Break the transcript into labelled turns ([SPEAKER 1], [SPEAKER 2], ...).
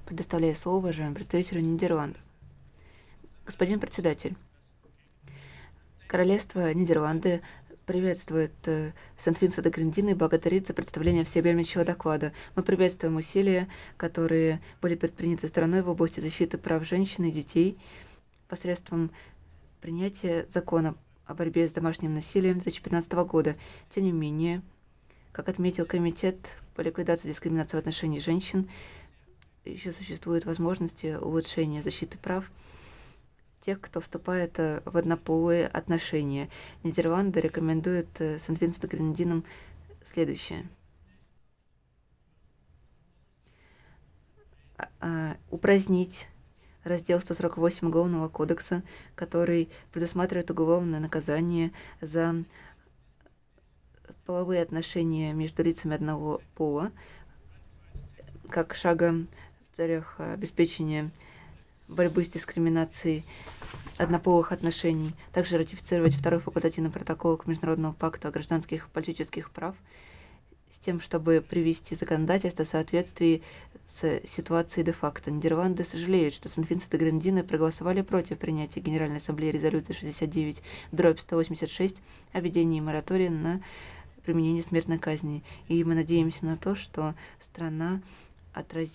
[SPEAKER 1] Предоставляю слово уважаемому представителю Нидерландов. Господин председатель, Королевство Нидерланды приветствует Сент-Винсент и Гренадины и благодарит за представление всеобъемлющего доклада. Мы приветствуем усилия, которые были предприняты страной в области защиты прав женщин и детей посредством принятия закона о борьбе с домашним насилием 2015 года. Тем не менее, как отметил Комитет по ликвидации дискриминации в отношении женщин, еще существуют возможности улучшения защиты прав тех, кто вступает в однополые отношения. Нидерланды рекомендуют Сент-Винсент и Гренадинам следующее. Упразднить раздел 148 Уголовного кодекса, который предусматривает уголовное наказание за половые отношения между лицами одного пола, как шага в целях обеспечения борьбы с дискриминацией однополых отношений, также ратифицировать второй факультативный протокол к Международному пакту о гражданских и политических прав с тем, чтобы привести законодательство в соответствии с ситуацией де-факто. Нидерланды сожалеют, что Сент-Винсент и Гренадины проголосовали против принятия Генеральной Ассамблеи резолюции 69/186 о введении моратория на применение смертной казни. И мы надеемся на то, что страна отразит